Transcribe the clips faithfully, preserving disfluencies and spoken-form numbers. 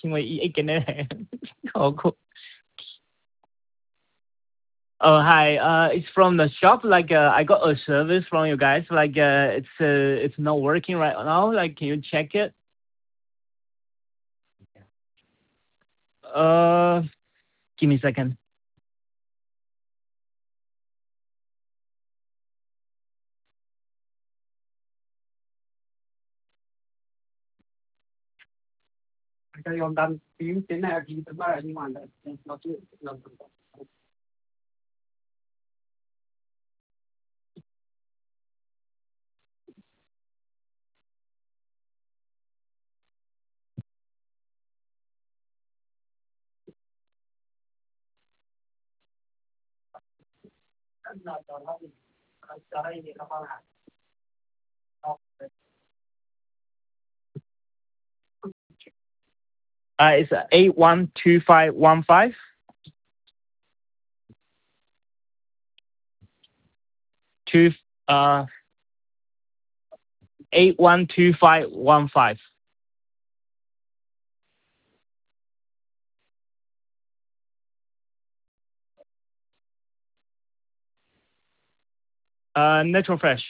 因為一嘅咧，我估 Oh, hi. Uh, it's from the shop. Like, uh, I got a service from you guys. Like, uh, it's uh, it's not working right now. Like, can you check it? Uh, give me a second. Uh, it's eight one two five one five two. Uh, eight one two five one five. Uh, natural fresh.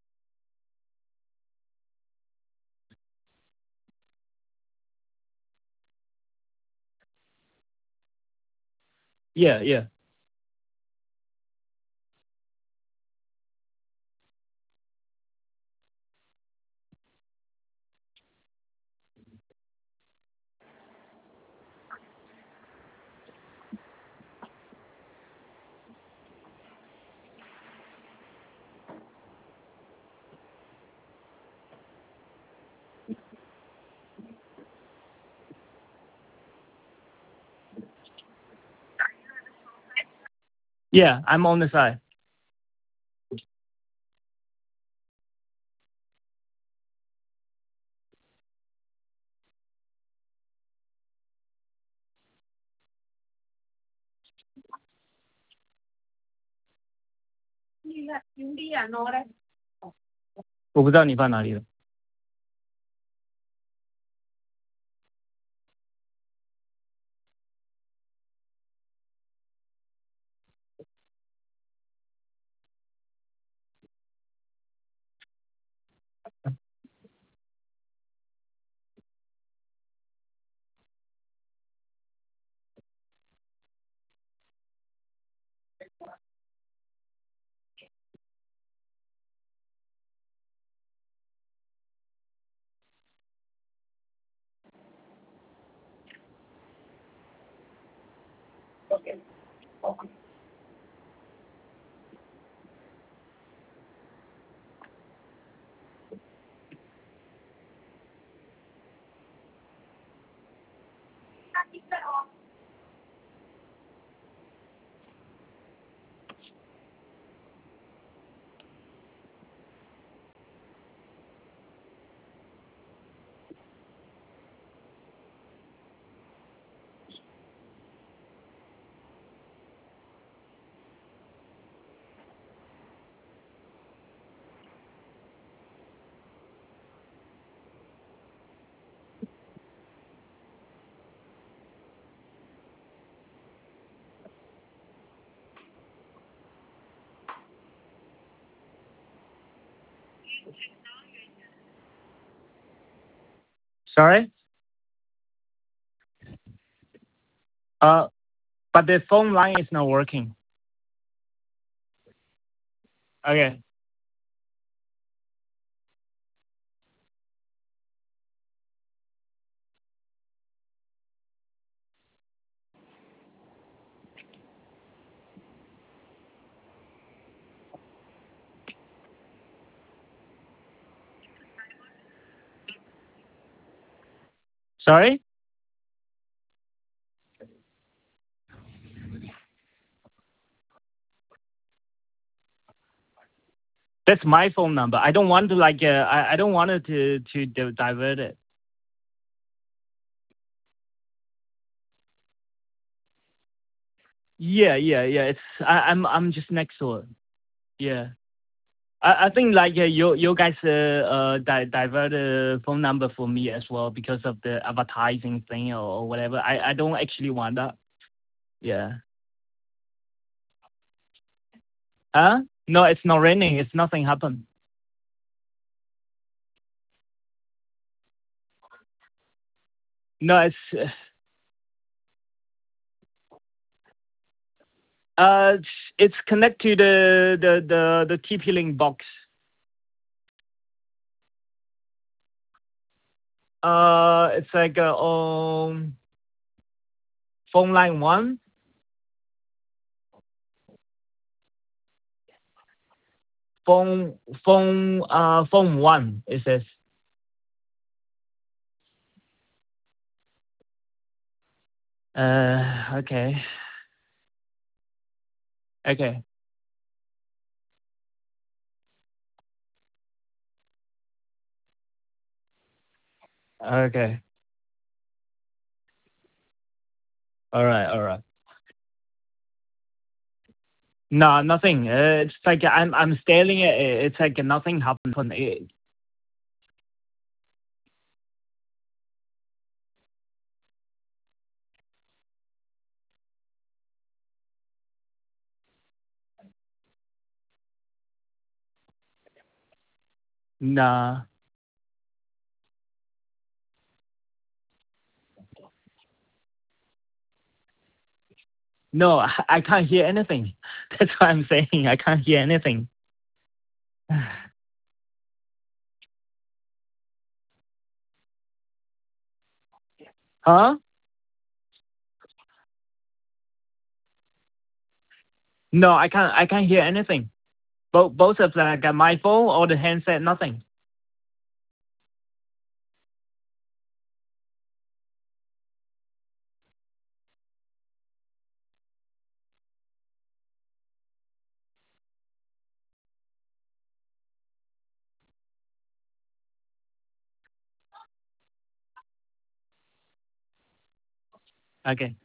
Yeah, yeah. Yeah, I'm on the side. Sorry. 我不知道你放哪里了。Sorry. Uh, but the phone line is not working. Okay. Sorry. That's my phone number. I don't want to like. Uh, I I don't want it to to di- divert it. Yeah, yeah, yeah. It's I, I'm I'm just next door. Yeah. I, I think like uh, you you guys uh, uh di- divert the phone number for me as well because of the advertising thing or, or whatever. I I don't actually want that. Yeah. Huh? No, it's not raining. It's nothing happened. No, it's uh it's, it's connected to the the the the T P Link box. Uh, it's like uh, um phone line one, phone phone uh phone one. It says. Uh, okay, okay, okay. All right, all right. No, nothing. Uh, it's like I'm I'm staring at it. It's like nothing happened. It, nah, no, I, I can't hear anything. That's what I'm saying. I can't hear anything. Huh? No, I can't. I can't hear anything. Both both of like uh, my phone or the handset, nothing. Okay.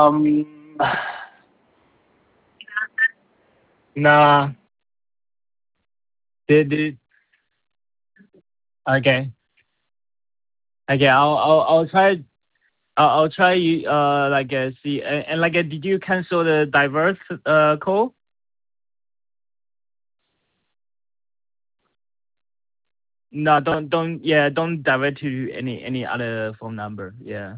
Um, nah. Did did okay. Okay, I'll I'll I'll try I'll, I'll try you uh like uh, see and, and like uh, did you cancel the diverse uh call? No, don't don't yeah don't divert to any any other phone number. Yeah.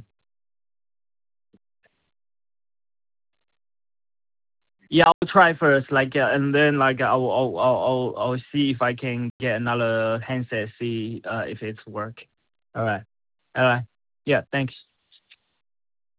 Yeah, I'll try first, like, uh, and then like I'll I'll I'll I'll I'll see if I can get another handset, see uh if it's work. All right. All right. Yeah. Thanks.